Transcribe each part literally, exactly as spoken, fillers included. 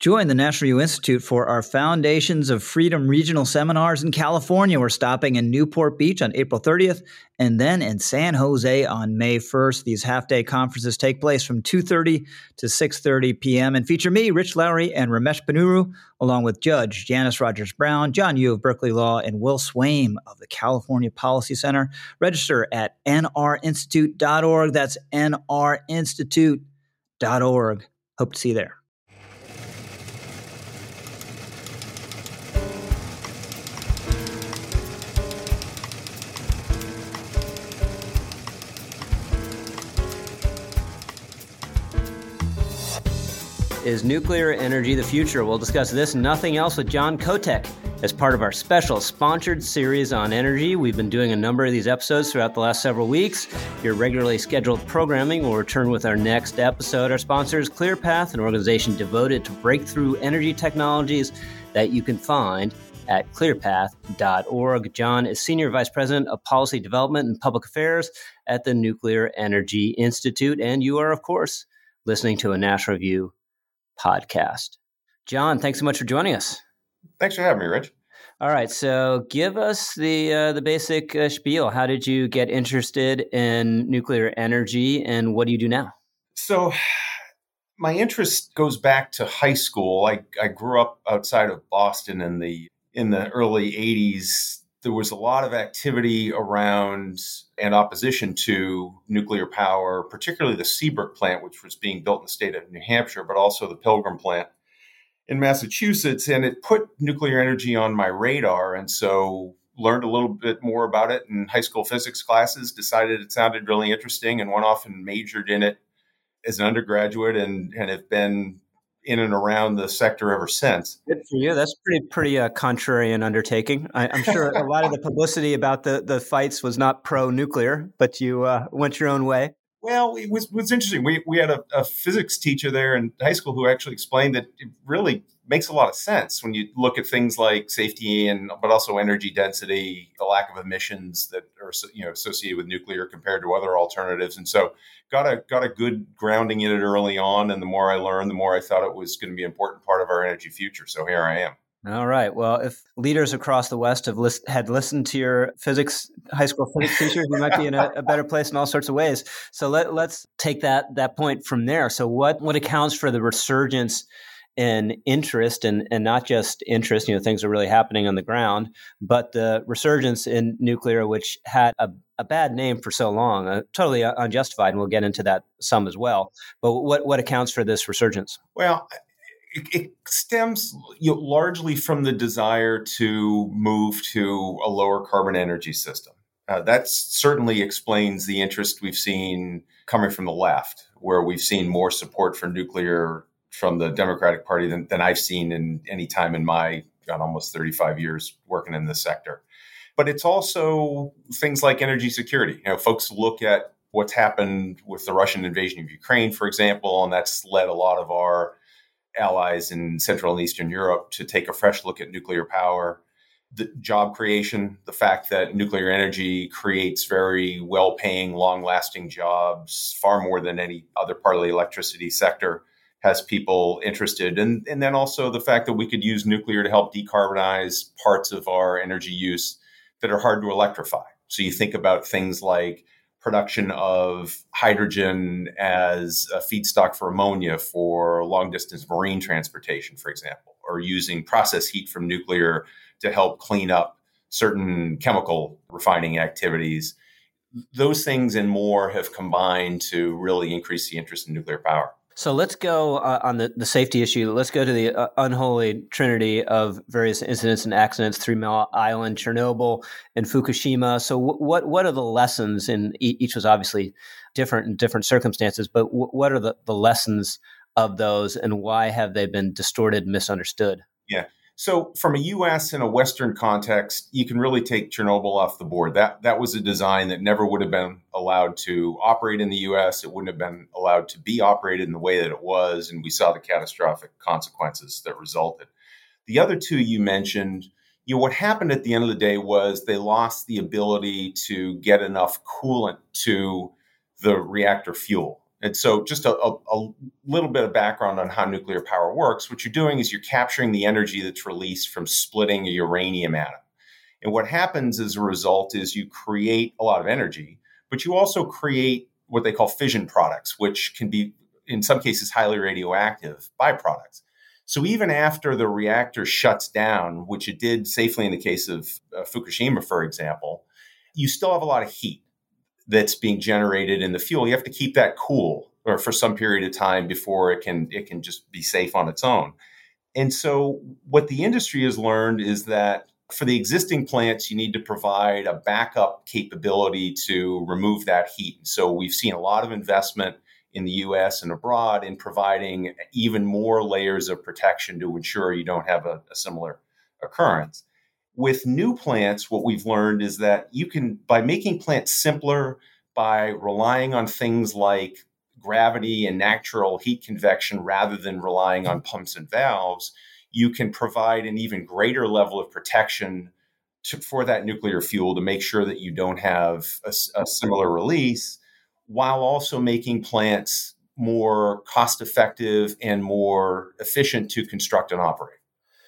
Join the National Review Institute for our Foundations of Freedom regional seminars in California. We're stopping in Newport Beach on April thirtieth and then in San Jose on May first. These half-day conferences take place from two thirty to six thirty p.m. and feature me, Rich Lowry, and Ramesh Ponnuru, along with Judge Janice Rogers-Brown, John Yu of Berkeley Law, and Will Swaim of the California Policy Center. Register at N R institute dot org. That's N R institute dot org. Hope to see you there. Is nuclear energy the future? We'll discuss this and nothing else with John Kotek as part of our special sponsored series on energy. We've been doing a number of these episodes throughout the last several weeks. Your regularly scheduled programming will return with our next episode. Our sponsor is ClearPath, an organization devoted to breakthrough energy technologies that you can find at clearpath dot org. John is Senior Vice President of Policy Development and Public Affairs at the Nuclear Energy Institute. And you are, of course, listening to a National Review podcast. John, thanks so much for joining us. Thanks for having me, Rich. All right, so give us the uh, the basic uh, spiel. How did you get interested in nuclear energy, and what do you do now? So my interest goes back to high school. I, I grew up outside of Boston in the in the early eighties. There was a lot of activity around and opposition to nuclear power, particularly the Seabrook plant, which was being built in the state of New Hampshire, but also the Pilgrim plant in Massachusetts. And it put nuclear energy on my radar. And so learned a little bit more about it in high school physics classes, decided it sounded really interesting, and went off and majored in it as an undergraduate and, and have been in and around the sector ever since. Good for you. That's pretty pretty uh, contrarian undertaking. I, I'm sure a lot of the publicity about the, the fights was not pro-nuclear, but you uh, went your own way. Well, it was, was interesting. We we had a, a physics teacher there in high school who actually explained that it really makes a lot of sense when you look at things like safety and but also energy density, the lack of emissions that are you know associated with nuclear compared to other alternatives. And so got a got a good grounding in it early on. And the more I learned, the more I thought it was going to be an important part of our energy future. So here I am. All right. Well, if leaders across the West have list, had listened to your physics, high school physics teachers, we might be in a, a better place in all sorts of ways. So let, let's take that that point from there. So what, what accounts for the resurgence in interest, and, and not just interest, you know, things are really happening on the ground, but the resurgence in nuclear, which had a, a bad name for so long, uh, totally unjustified, and we'll get into that some as well. But what, what accounts for this resurgence? Well, It, it stems you know, largely from the desire to move to a lower carbon energy system. Uh, that certainly explains the interest we've seen coming from the left, where we've seen more support for nuclear from the Democratic Party than, than I've seen in any time in my God, almost thirty-five years working in this sector. But it's also things like energy security. You know, folks look at what's happened with the Russian invasion of Ukraine, for example, and that's led a lot of our allies in Central and Eastern Europe to take a fresh look at nuclear power, the job creation, the fact that nuclear energy creates very well-paying, long-lasting jobs, far more than any other part of the electricity sector, has people interested. And, and then also the fact that we could use nuclear to help decarbonize parts of our energy use that are hard to electrify. So you think about things like production of hydrogen as a feedstock for ammonia for long distance marine transportation, for example, or using process heat from nuclear to help clean up certain chemical refining activities. Those things and more have combined to really increase the interest in nuclear power. So let's go uh, on the, the safety issue. Let's go to the uh, unholy trinity of various incidents and accidents: Three Mile Island, Chernobyl, and Fukushima. So w- what what are the lessons? In e- each was obviously different in different circumstances, but w- what are the, the lessons of those, and why have they been distorted and misunderstood? Yeah. So from a U S and a Western context, you can really take Chernobyl off the board. That that was a design that never would have been allowed to operate in the U S. It wouldn't have been allowed to be operated in the way that it was, and we saw the catastrophic consequences that resulted. The other two you mentioned, you know, what happened at the end of the day was they lost the ability to get enough coolant to the reactor fuel. And so just a, a, a little bit of background on how nuclear power works. What you're doing is you're capturing the energy that's released from splitting a uranium atom. And what happens as a result is you create a lot of energy, but you also create what they call fission products, which can be, in some cases, highly radioactive byproducts. So even after the reactor shuts down, which it did safely in the case of uh, Fukushima, for example, you still have a lot of heat that's being generated in the fuel. You have to keep that cool or for some period of time before it can it can just be safe on its own. And so what the industry has learned is that for the existing plants, you need to provide a backup capability to remove that heat. So we've seen a lot of investment in the U S and abroad in providing even more layers of protection to ensure you don't have a, a similar occurrence. With new plants, what we've learned is that you can, by making plants simpler, by relying on things like gravity and natural heat convection rather than relying on pumps and valves, you can provide an even greater level of protection to, for that nuclear fuel to make sure that you don't have a, a similar release, while also making plants more cost-effective and more efficient to construct and operate.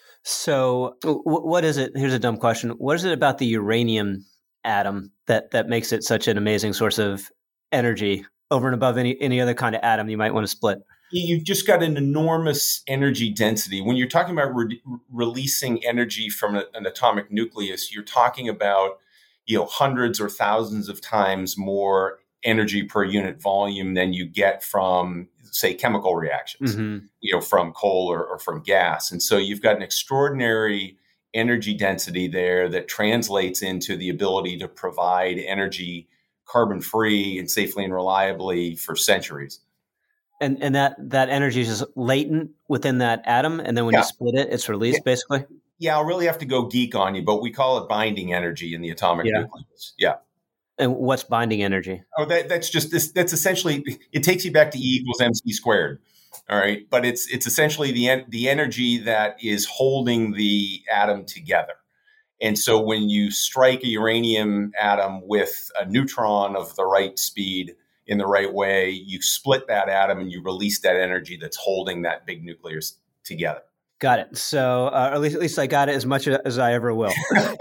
So w- what is it? Here's a dumb question. What is it about the uranium atom that, that makes it such an amazing source of energy over and above any, any other kind of atom you might want to split? You've just got an enormous energy density. When you're talking about re- releasing energy from a, an atomic nucleus, you're talking about, you know, hundreds or thousands of times more energy per unit volume than you get from, say, chemical reactions, mm-hmm. you know, from coal or, or from gas. And so you've got an extraordinary energy density there that translates into the ability to provide energy carbon-free and safely and reliably for centuries. And and that, that energy is just latent within that atom, and then when yeah. you split it, it's released, yeah. basically? Yeah, I'll really have to go geek on you, but we call it binding energy in the atomic yeah. nucleus. Yeah. And what's binding energy? Oh, that, that's just this. That's essentially, it takes you back to E equals mc squared. All right. But it's it's essentially the the energy that is holding the atom together. And so when you strike a uranium atom with a neutron of the right speed in the right way, you split that atom and you release that energy that's holding that big nucleus together. Got it. So, uh, or at least, at least I got it as much as I ever will.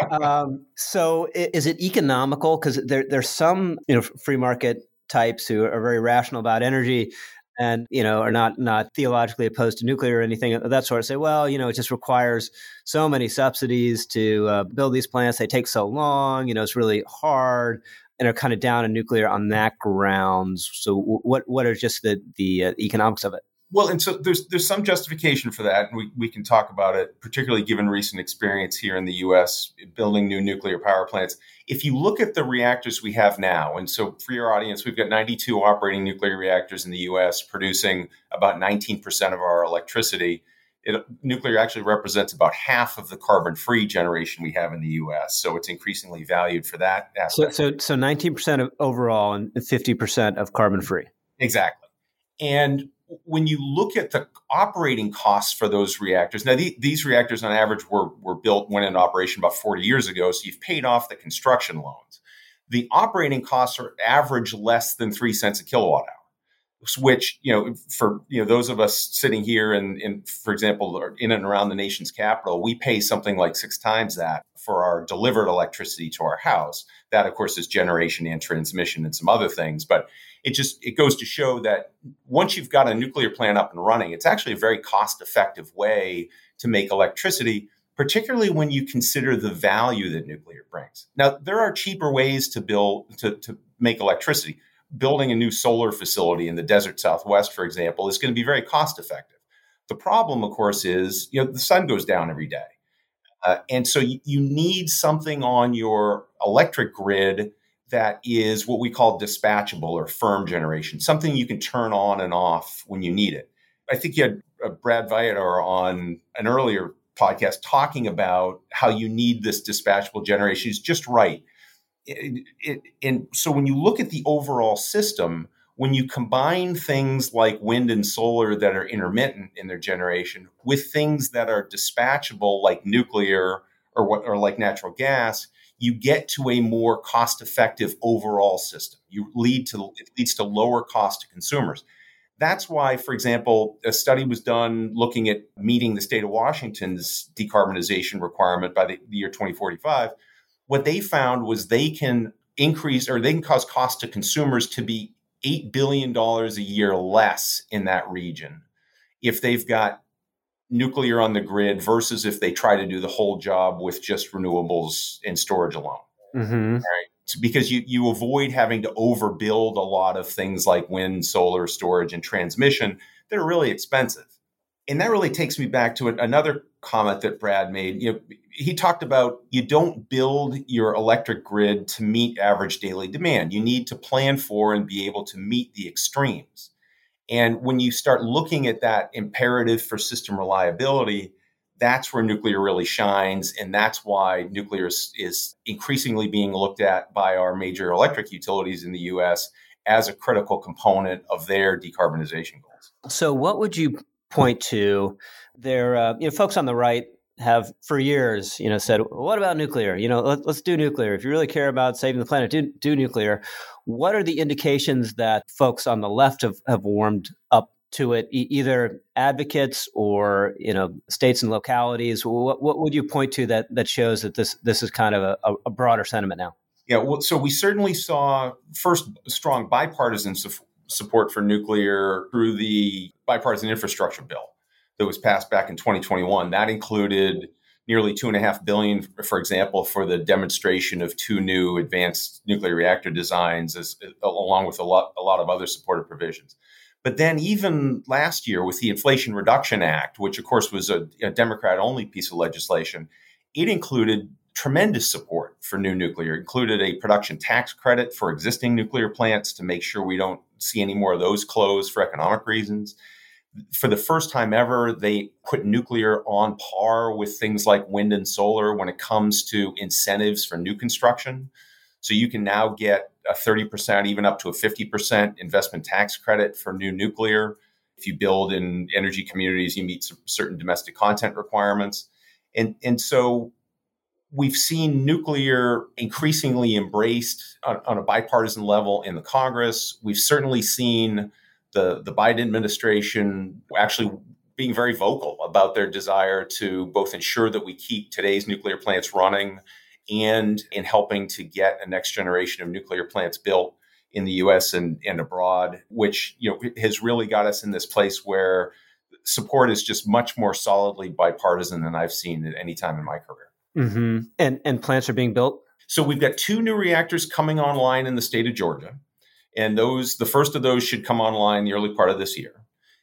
um, so, is it economical? Because there, there's some, you know, free market types who are very rational about energy, and you know, are not not theologically opposed to nuclear or anything of that sort. Say, well, you know, it just requires so many subsidies to uh, build these plants. They take so long. You know, it's really hard, and are kind of down on nuclear on that grounds. So, what what are just the the uh, economics of it? Well, and so there's there's some justification for that, and we, we can talk about it, particularly given recent experience here in the U S building new nuclear power plants. If you look at the reactors we have now, and so for your audience, we've got ninety-two operating nuclear reactors in the U S producing about nineteen percent of our electricity. It, nuclear actually represents about half of the carbon-free generation we have in the U S, so it's increasingly valued for that aspect. So, so, so nineteen percent of overall and fifty percent of carbon-free. Exactly. And when you look at the operating costs for those reactors, now the, these reactors on average were, were built, went into operation about forty years ago, so you've paid off the construction loans. The operating costs are average less than three cents a kilowatt hour, which, you know, for, you know, those of us sitting here and, and for example, in and around the nation's capital, we pay something like six times that for our delivered electricity to our house. That, of course, is generation and transmission and some other things, but it just, it goes to show that once you've got a nuclear plant up and running, it's actually a very cost-effective way to make electricity, particularly when you consider the value that nuclear brings. Now, there are cheaper ways to build, to, to make electricity. Building a new solar facility in the desert Southwest, for example, is going to be very cost-effective. The problem, of course, is, you know, the sun goes down every day. Uh, and so you, you need something on your electric grid that is what we call dispatchable or firm generation, something you can turn on and off when you need it. I think you had uh, Brad Viator on an earlier podcast talking about how you need this dispatchable generation. He's just right. It, it, and so when you look at the overall system, when you combine things like wind and solar that are intermittent in their generation with things that are dispatchable like nuclear or what, or like natural gas, you get to a more cost-effective overall system. You lead to it leads to lower cost to consumers. That's why, for example, a study was done looking at meeting the state of Washington's decarbonization requirement by the, the year twenty forty-five. What they found was they can increase or they can cause cost to consumers to be eight billion dollars a year less in that region if they've got nuclear on the grid versus if they try to do the whole job with just renewables and storage alone. Mm-hmm. Right? It's because you, you avoid having to overbuild a lot of things like wind, solar, storage, and transmission that are really expensive. And that really takes me back to another comment that Brad made. You know, he talked about you don't build your electric grid to meet average daily demand. You need to plan for and be able to meet the extremes. And when you start looking at that imperative for system reliability, that's where nuclear really shines. And that's why nuclear is, is increasingly being looked at by our major electric utilities in the U S as a critical component of their decarbonization goals. So what would you point to? There, uh, you know, folks on the right have for years, you know, said, what about nuclear? You know, let, let's do nuclear. If you really care about saving the planet, do, do nuclear. What are the indications that folks on the left have, have warmed up to it, e- either advocates or, you know, states and localities? What, what would you point to that that shows that this this is kind of a, a broader sentiment now? Yeah, well, so we certainly saw first strong bipartisan su- support for nuclear through the bipartisan infrastructure bill that was passed back in twenty twenty-one. That included nearly two and a half billion, for example, for the demonstration of two new advanced nuclear reactor designs, as, along with a lot, a lot of other supportive provisions. But then even last year with the Inflation Reduction Act, which of course was a, a Democrat-only piece of legislation, it included tremendous support for new nuclear. It included a production tax credit for existing nuclear plants to make sure we don't see any more of those closed for economic reasons. For the first time ever, they put nuclear on par with things like wind and solar when it comes to incentives for new construction. So you can now get a thirty percent, even up to a fifty percent investment tax credit for new nuclear. If you build in energy communities, you meet some certain domestic content requirements. And, and so we've seen nuclear increasingly embraced on, on a bipartisan level in the Congress. We've certainly seen the, the Biden administration actually being very vocal about their desire to both ensure that we keep today's nuclear plants running and in helping to get a next generation of nuclear plants built in the U S and, and abroad, which, you know, has really got us in this place where support is just much more solidly bipartisan than I've seen at any time in my career. Mm-hmm. And and plants are being built? So we've got two new reactors coming online in the state of Georgia. And those, the first of those should come online the early part of this year.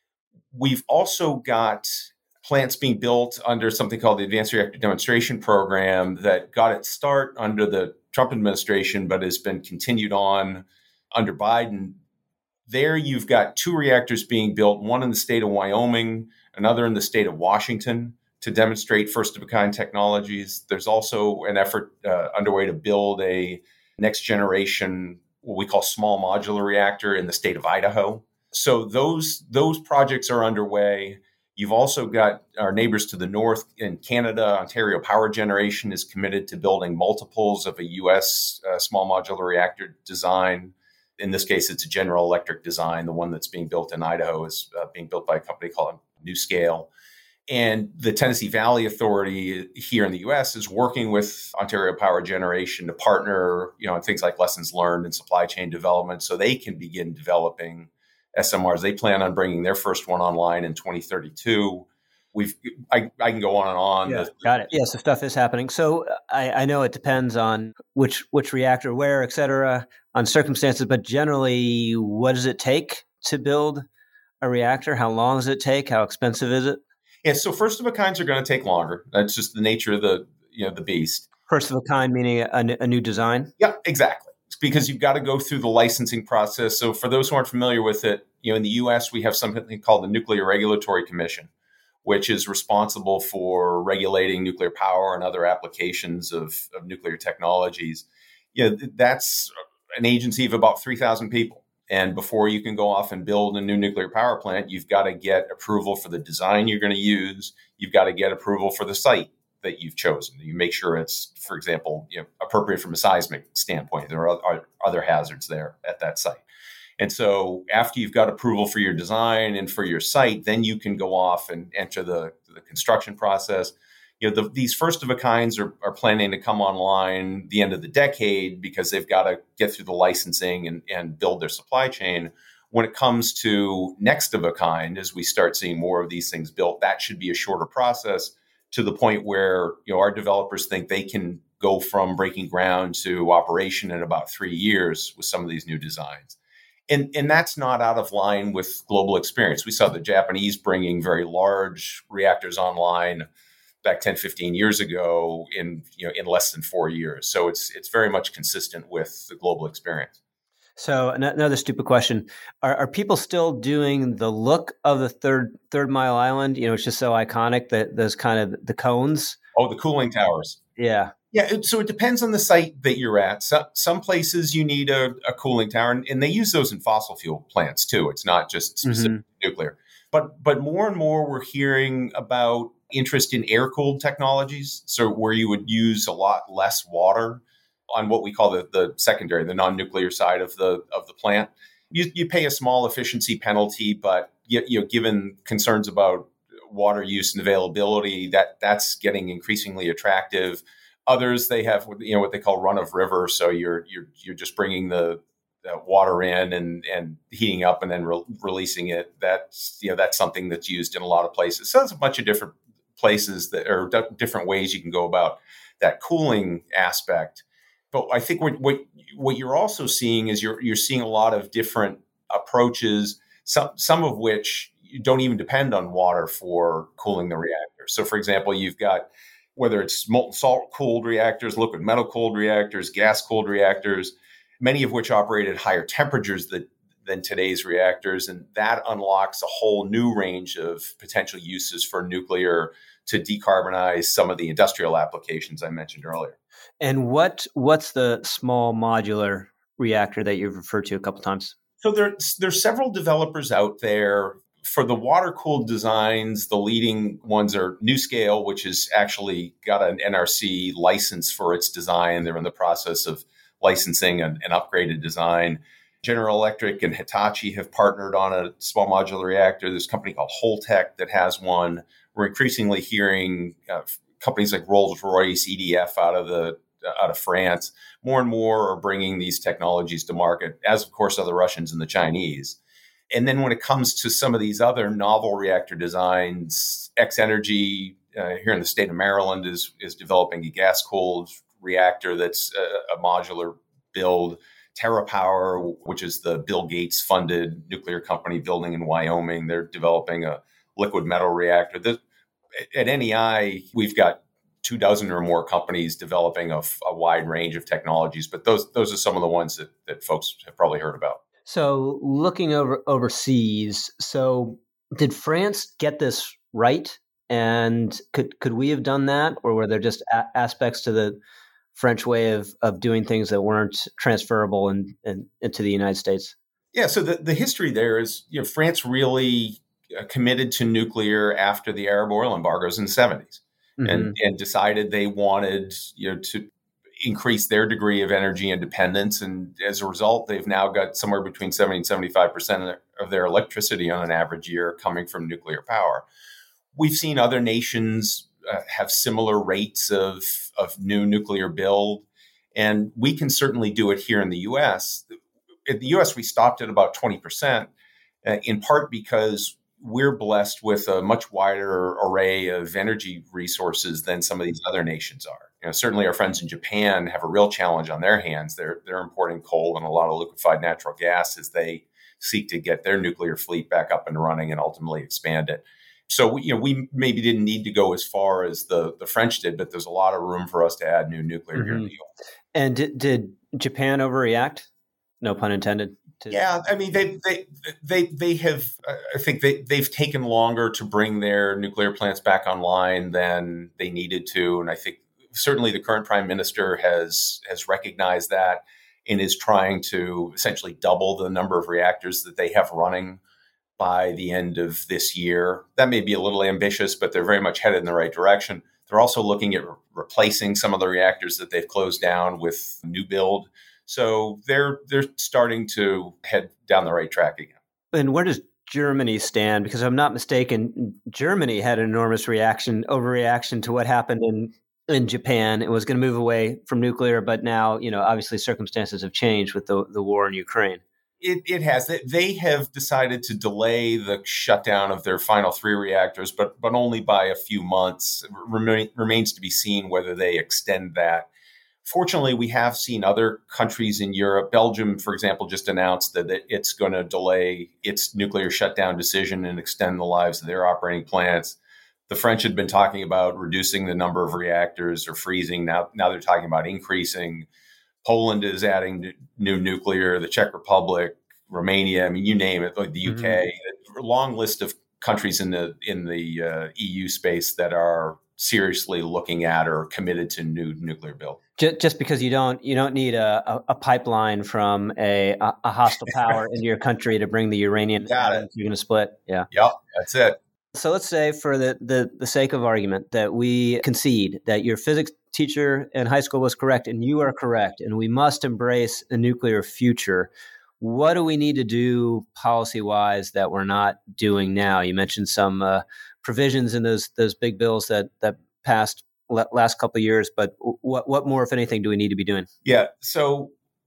We've also got plants being built under something called the Advanced Reactor Demonstration Program that got its start under the Trump administration, but has been continued on under Biden. There you've got two reactors being built, one in the state of Wyoming, another in the state of Washington, to demonstrate first-of-a-kind technologies. There's also an effort uh, underway to build a next-generation, what we call small modular reactor in the state of Idaho. So those, those projects are underway. You've also got our neighbors to the north in Canada. Ontario Power Generation is committed to building multiples of a U S uh, small modular reactor design. In this case, it's a General Electric design. The one that's being built in Idaho is uh, being built by a company called NuScale. And the Tennessee Valley Authority here in the U S is working with Ontario Power Generation to partner, you know, on things like lessons learned and supply chain development so they can begin developing S M Rs. They plan on bringing their first one online in twenty thirty-two. We've, I, I can go on and on. Yeah, the, got it. Yeah, so stuff is happening. So I, I know it depends on which which reactor, where, et cetera, on circumstances, but generally, what does it take to build a reactor? How long does it take? How expensive is it? Yeah, so first of a kinds are going to take longer. That's just the nature of the, you know, the beast. First of a kind meaning a, a new design? Yeah, exactly. It's because you've got to go through the licensing process. So for those who aren't familiar with it, you know, in the U S, we have something called the Nuclear Regulatory Commission, which is responsible for regulating nuclear power and other applications of, of nuclear technologies. You know, that's an agency of about three thousand people. And before you can go off and build a new nuclear power plant, you've got to get approval for the design you're going to use. You've got to get approval for the site that you've chosen. You make sure it's, for example, you know, appropriate from a seismic standpoint. There are, are other hazards there at that site. And so after you've got approval for your design and for your site, then you can go off and enter the, the construction process. You know, the, these first of a kinds are, are planning to come online the end of the decade because they've got to get through the licensing and, and build their supply chain. When it comes to next of a kind, as we start seeing more of these things built, that should be a shorter process to the point where, you know, our developers think they can go from breaking ground to operation in about three years with some of these new designs. And, and that's not out of line with global experience. We saw the Japanese bringing very large reactors online back ten, fifteen years ago in, you know, in less than four years. So it's it's very much consistent with the global experience. So another stupid question: Are, are people still doing the look of the third Third Mile Island? You know, it's just so iconic that those kind of the cones. Oh, the cooling towers. Yeah, yeah. So it depends on the site that you're at. So, some places you need a, a cooling tower, and, and they use those in fossil fuel plants too. It's not just specific mm-hmm. nuclear. But but more and more we're hearing about interest in air cooled technologies. So where you would use a lot less water on what we call the, the secondary, the non-nuclear side of the of the plant. You, you pay a small efficiency penalty, but you, you know, given concerns about water use and availability, that that's getting increasingly attractive. Others, they have, you know, what they call run of river. So you're you're you're just bringing the, the water in and and heating up and then re- releasing it. That's, you know, that's something that's used in a lot of places. So there's a bunch of different places that are d- different ways you can go about that cooling aspect. But I think what, what what you're also seeing is you're you're seeing a lot of different approaches, some some of which don't even depend on water for cooling the reactor. So, for example, you've got whether it's molten salt cooled reactors, liquid metal cooled reactors, gas cooled reactors, many of which operate at higher temperatures than than today's reactors, and that unlocks a whole new range of potential uses for nuclear to decarbonize some of the industrial applications I mentioned earlier. And what what's the small modular reactor that you've referred to a couple times? So there, there's several developers out there. For the water-cooled designs, the leading ones are NuScale, which has actually got an N R C license for its design. They're in the process of licensing an, an upgraded design. General Electric and Hitachi have partnered on a small modular reactor. There's a company called Holtec that has one. We're increasingly hearing uh, companies like Rolls-Royce, E D F out of the out of France, more and more are bringing these technologies to market, as of course are the Russians and the Chinese. And then when it comes to some of these other novel reactor designs, X-Energy uh, here in the state of Maryland is is developing a gas-cooled reactor that's a, a modular build. TerraPower, which is the Bill Gates-funded nuclear company building in Wyoming, they're developing a liquid metal reactor. This, at N E I, we've got two dozen or more companies developing a, a wide range of technologies, but those those are some of the ones that, that folks have probably heard about. So looking over overseas, so did France get this right? And could could we have done that? Or were there just a- aspects to the French way of, of doing things that weren't transferable in, in, into the United States? Yeah, so the, the history there is, you know, France really committed to nuclear after the Arab oil embargoes in the seventies. Mm-hmm. And, and decided they wanted, you know, to increase their degree of energy independence. And as a result, they've now got somewhere between seventy and seventy-five percent of their electricity on an average year coming from nuclear power. We've seen other nations uh, have similar rates of, of new nuclear build, and we can certainly do it here in the U S. In the U S, we stopped at about twenty percent, uh, in part because we're blessed with a much wider array of energy resources than some of these other nations are. You know, certainly our friends in Japan have a real challenge on their hands. They're they're importing coal and a lot of liquefied natural gas as they seek to get their nuclear fleet back up and running and ultimately expand it. So we, you know, we maybe didn't need to go as far as the, the French did, but there's a lot of room for us to add new nuclear mm-hmm. here in the U S. And did, did Japan overreact? No pun intended. To- yeah, I mean, they they they they have. I think they they've taken longer to bring their nuclear plants back online than they needed to, and I think certainly the current prime minister has has recognized that and is trying to essentially double the number of reactors that they have running by the end of this year. That may be a little ambitious, but they're very much headed in the right direction. They're also looking at re- replacing some of the reactors that they've closed down with new build. So they're they're starting to head down the right track again. And where does Germany stand? Because if I'm not mistaken, Germany had an enormous reaction, overreaction to what happened in, in Japan. It was going to move away from nuclear, but now, you know, obviously circumstances have changed with the, the war in Ukraine. It, it has. They have decided to delay the shutdown of their final three reactors, but but only by a few months. It remain, remains to be seen whether they extend that. Fortunately, we have seen other countries in Europe. Belgium, for example, just announced that it's going to delay its nuclear shutdown decision and extend the lives of their operating plants. The French had been talking about reducing the number of reactors or freezing. Now, now they're talking about increasing. Poland is adding new nuclear, the Czech Republic, Romania, I mean, you name it, like the U K, mm-hmm. a long list of countries in the in the uh, E U space that are seriously looking at or committed to new nuclear build. Just because you don't you don't need a, a pipeline from a, a hostile power into your country to bring the uranium Got it. You're going to split. Yeah. Yep, that's it. So let's say for the, the, the sake of argument that we concede that your physics teacher in high school was correct and you are correct, and we must embrace a nuclear future. What do we need to do policy-wise that we're not doing now? You mentioned some uh, provisions in those those big bills that that passed last couple of years, but what what more, if anything, do we need to be doing? Yeah, so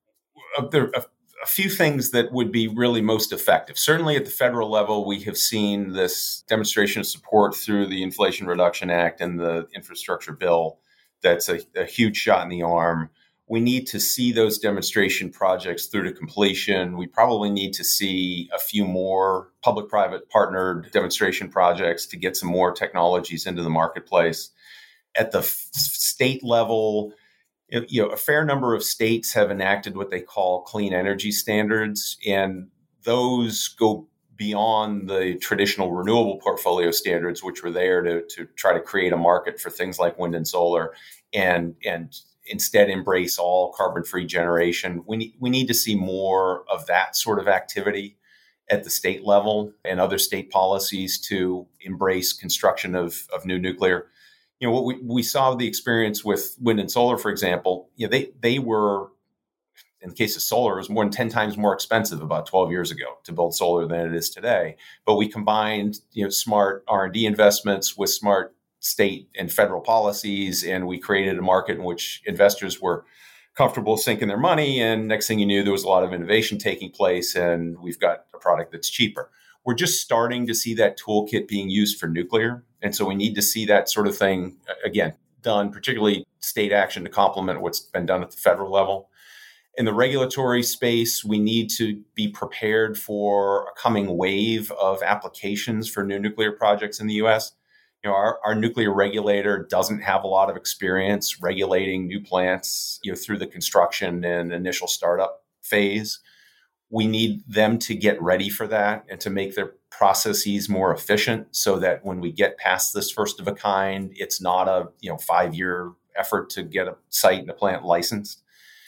uh, there are a few things that would be really most effective. Certainly at the federal level, we have seen this demonstration of support through the Inflation Reduction Act and the infrastructure bill. That's a, a huge shot in the arm. We need to see those demonstration projects through to completion. We probably need to see a few more public-private partnered demonstration projects to get some more technologies into the marketplace. At the f- state level, you know, a fair number of states have enacted what they call clean energy standards, and those go beyond the traditional renewable portfolio standards, which were there to, to try to create a market for things like wind and solar, and and instead embrace all carbon-free generation. We need, we need to see more of that sort of activity at the state level and other state policies to embrace construction of, of new nuclear. You know, what we, we saw the experience with wind and solar, for example, you know, they, they were, in the case of solar, it was more than ten times more expensive about twelve years ago to build solar than it is today. But we combined, you know, smart R and D investments with smart state and federal policies, and we created a market in which investors were comfortable sinking their money. And next thing you knew, there was a lot of innovation taking place, and we've got a product that's cheaper. We're just starting to see that toolkit being used for nuclear. And so we need to see that sort of thing, again, done, particularly state action to complement what's been done at the federal level. In the regulatory space, we need to be prepared for a coming wave of applications for new nuclear projects in the U S. You know, our, our nuclear regulator doesn't have a lot of experience regulating new plants, you know, through the construction and initial startup phase. We need them to get ready for that and to make their processes more efficient so that when we get past this first of a kind, it's not a, you know, five-year effort to get a site and a plant licensed.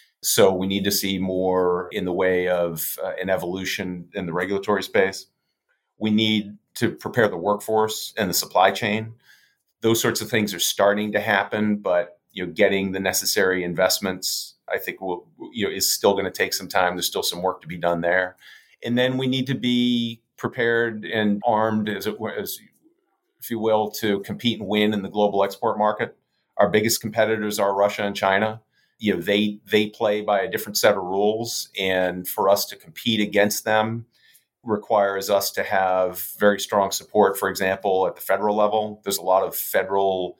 So we need to see more in the way of uh, an evolution in the regulatory space. We need to prepare the workforce and the supply chain. Those sorts of things are starting to happen, but you know, getting the necessary investments, I think, will you know is still going to take some time. There's still some work to be done there, and then we need to be prepared and armed, as, it, as if you will, to compete and win in the global export market. Our biggest competitors are Russia and China. You know, they they play by a different set of rules, and for us to compete against them requires us to have very strong support. For example, at the federal level, there's a lot of federal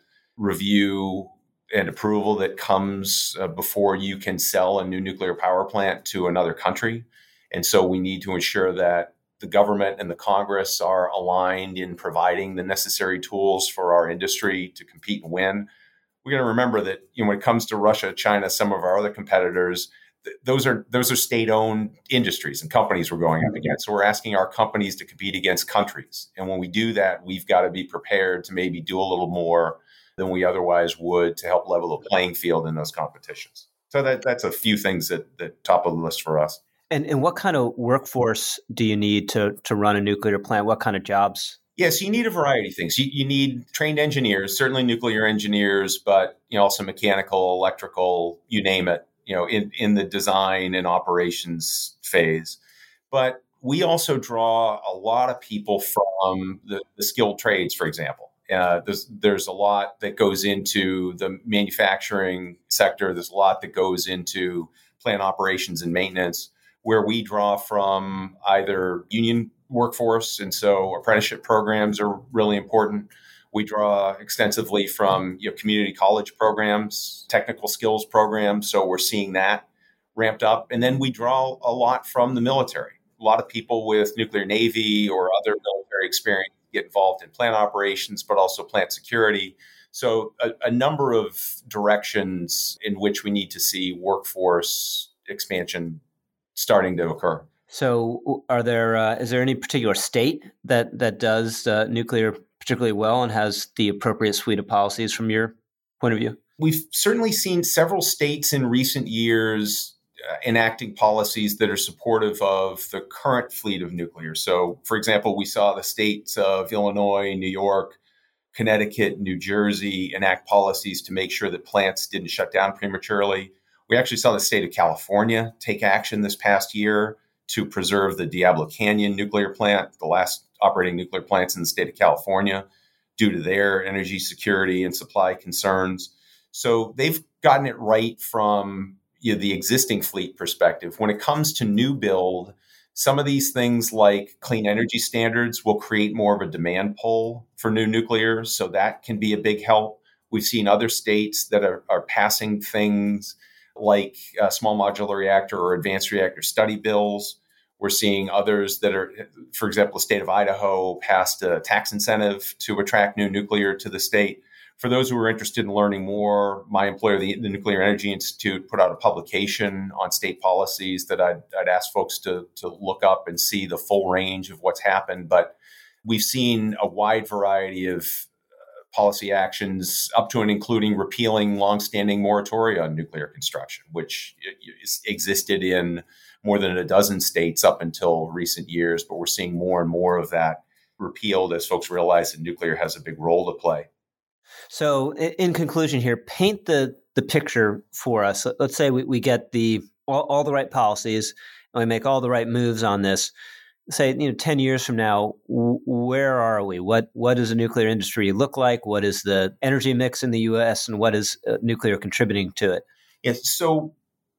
review and approval that comes uh, before you can sell a new nuclear power plant to another country. And so we need to ensure that the government and the Congress are aligned in providing the necessary tools for our industry to compete and win. We're going to remember that, you know, when it comes to Russia, China, some of our other competitors, th- those are those are state-owned industries and companies we're going up against. So we're asking our companies to compete against countries. And when we do that, we've got to be prepared to maybe do a little more than we otherwise would to help level the playing field in those competitions. So that that's a few things that that top of the list for us. And and what kind of workforce do you need to to run a nuclear plant? What kind of jobs? Yes, you need a variety of things. You, you need trained engineers, certainly nuclear engineers, but you know also mechanical, electrical, you name it. You know, in in the design and operations phase. But we also draw a lot of people from the, the skilled trades, for example. Uh, there's there's a lot that goes into the manufacturing sector. There's a lot that goes into plant operations and maintenance, where we draw from either union workforce, and so apprenticeship programs are really important. We draw extensively from you know, community college programs, technical skills programs, so we're seeing that ramped up. And then we draw a lot from the military. A lot of people with nuclear navy or other military experience get involved in plant operations, but also plant security. So a, a number of directions in which we need to see workforce expansion starting to occur. So, are there uh, is there any particular state that that does uh, nuclear particularly well and has the appropriate suite of policies from your point of view? We've certainly seen several states in recent years uh, enacting policies that are supportive of the current fleet of nuclear. So, for example, we saw the states of Illinois, New York, Connecticut, New Jersey enact policies to make sure that plants didn't shut down prematurely. We actually saw the state of California take action this past year to preserve the Diablo Canyon nuclear plant, the last operating nuclear plants in the state of California, due to their energy security and supply concerns. So they've gotten it right from you know, the existing fleet perspective. When it comes to new build, some of these things like clean energy standards will create more of a demand pull for new nuclear. So that can be a big help. We've seen other states that are, are passing things like a small modular reactor or advanced reactor study bills. We're seeing others that are, for example, the state of Idaho passed a tax incentive to attract new nuclear to the state. For those who are interested in learning more, my employer, the, the Nuclear Energy Institute, put out a publication on state policies that I'd, I'd ask folks to, to look up and see the full range of what's happened. But we've seen a wide variety of policy actions up to and including repealing longstanding moratoria on nuclear construction, which existed in more than a dozen states up until recent years. But we're seeing more and more of that repealed as folks realize that nuclear has a big role to play. So in conclusion here, paint the, the picture for us. Let's say we, we get the all, all the right policies and we make all the right moves on this. Say, you know, ten years from now, w- where are we? What what does the nuclear industry look like? What is the energy mix in the U S and what is uh, nuclear contributing to it? Yes. So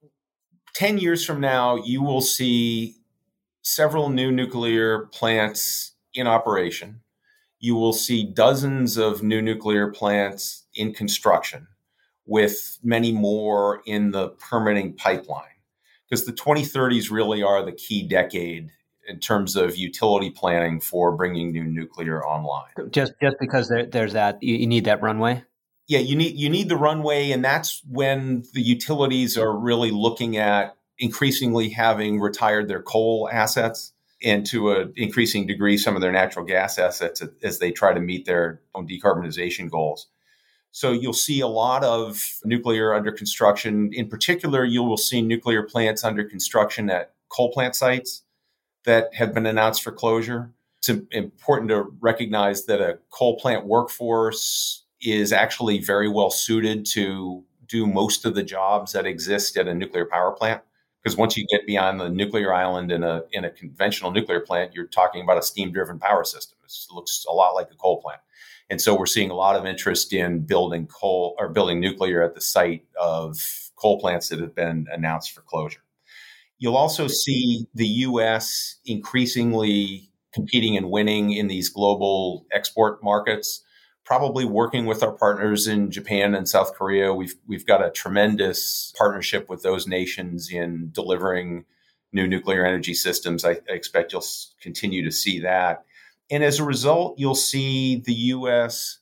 ten years from now, you will see several new nuclear plants in operation. You will see dozens of new nuclear plants in construction, with many more in the permitting pipeline. Because the twenty thirties really are the key decade in terms of utility planning for bringing new nuclear online. Just just because there, there's that, you, you need that runway? Yeah, you need you need the runway, and that's when the utilities are really looking at increasingly having retired their coal assets, and to an increasing degree some of their natural gas assets as they try to meet their own decarbonization goals. So you'll see a lot of nuclear under construction. In particular, you will see nuclear plants under construction at coal plant sites that have been announced for closure. It's important to recognize that a coal plant workforce is actually very well suited to do most of the jobs that exist at a nuclear power plant. Because once you get beyond the nuclear island in a in a conventional nuclear plant, you're talking about a steam-driven power system. It looks a lot like a coal plant. And so we're seeing a lot of interest in building coal or building nuclear at the site of coal plants that have been announced for closure. You'll also see the U S increasingly competing and winning in these global export markets, probably working with our partners in Japan and South Korea. We've we've got a tremendous partnership with those nations in delivering new nuclear energy systems. I, I expect you'll continue to see that. And as a result, you'll see the U S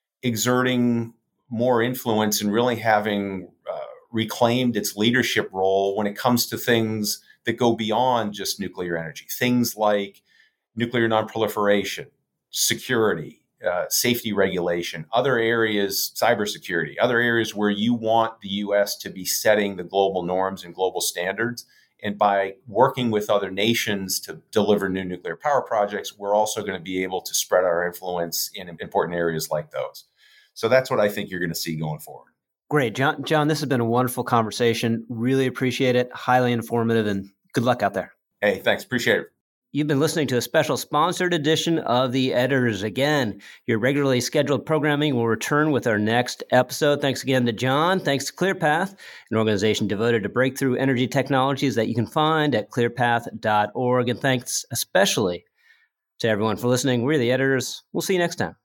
exerting more influence and really having uh, reclaimed its leadership role when it comes to things that go beyond just nuclear energy. Things like nuclear nonproliferation, security, uh, safety regulation, other areas, cybersecurity, other areas where you want the U S to be setting the global norms and global standards. And by working with other nations to deliver new nuclear power projects, we're also going to be able to spread our influence in important areas like those. So that's what I think you're going to see going forward. Great. John, John, this has been a wonderful conversation. Really appreciate it. Highly informative, and good luck out there. Hey, thanks. Appreciate it. You've been listening to a special sponsored edition of The Editors. Again, your regularly scheduled programming will return with our next episode. Thanks again to John. Thanks to ClearPath, an organization devoted to breakthrough energy technologies that you can find at clearpath dot org. And thanks especially to everyone for listening. We're The Editors. We'll see you next time.